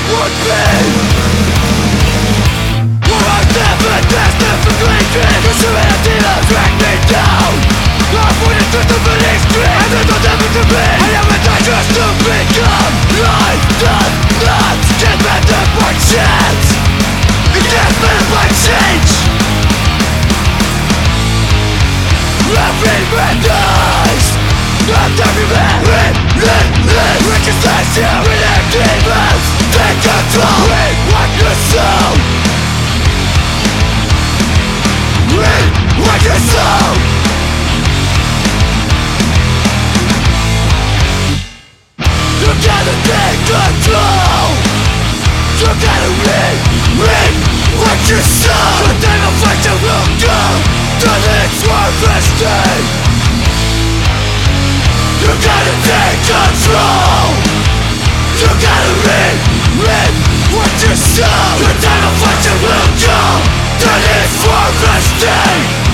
would be. Well, I've never destined for greatness. Pursuing a demon drag me down. I'm pointing to the village street, and there's no never to be. I am a dangerous to become. Life does not get better by chance. It gets better by change. Every man dies. Not every man. We can stand here with our demons. Take control. We want your soul. We want your soul. You gotta take control. You gotta want your soul. The devil fight you will go to the next worthless day. You gotta take control. You gotta want your soul. The devil fight you will go to the next worthless day.